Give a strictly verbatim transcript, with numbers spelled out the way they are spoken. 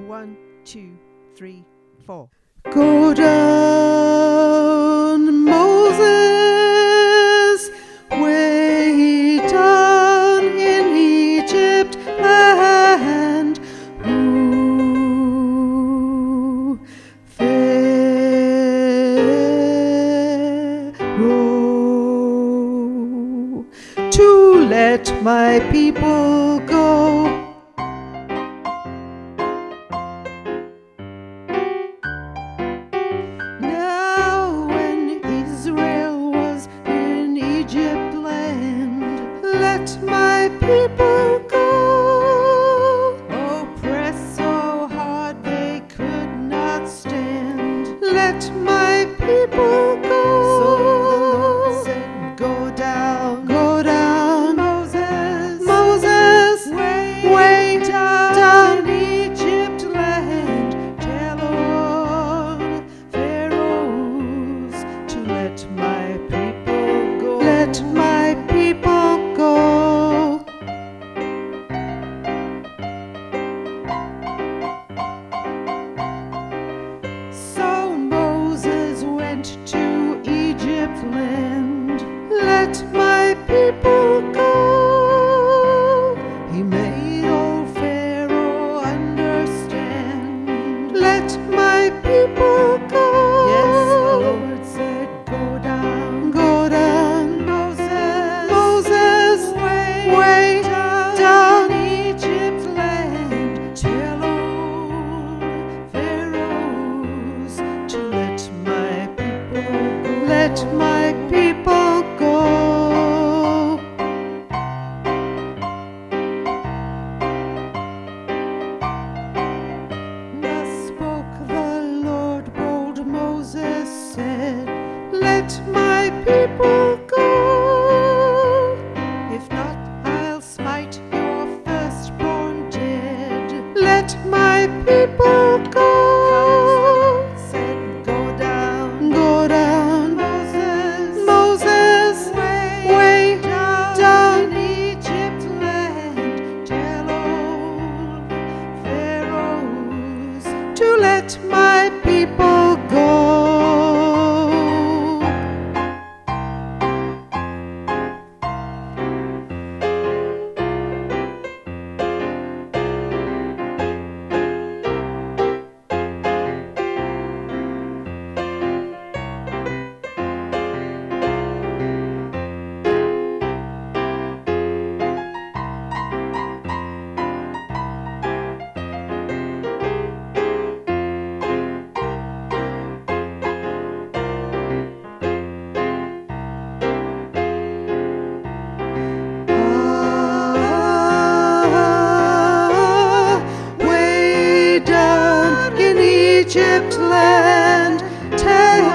One, two, three, four. Go down, Moses, way down in Egypt land, ooh, Pharaoh, to let my people go. Let my people go. Oppressed so hard they could not stand. Let my people go. So the Lord said, go down, go down, Moses, Moses, way, way down, down in Egypt land. Tell all pharaohs to let my people go. Let my people go. So Moses went to Egypt land. Let my people go. He made old Pharaoh understand. Let my people go. Yes, the Lord said, go down, go down, Moses, Moses, way, way down, down in Egypt land. Tell old pharaohs to let my people go. Let my people go. Thus spoke the Lord, bold Moses said, let my people go. If not, I'll smite your firstborn dead. Let my people go. Said, go down, go down, Moses, Moses, way, way down, down in Egypt land. Tell old pharaohs to let my people go. Egypt land, tell